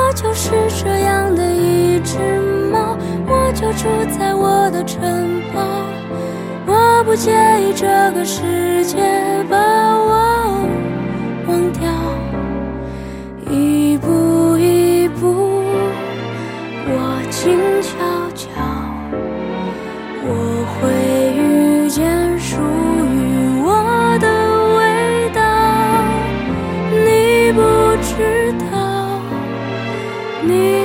我就是这样的一只猫，我就住在我的城堡，我不介意这个世界把我忘掉，一步一步我静悄悄，我会遇见属于我的味道，你不知道，你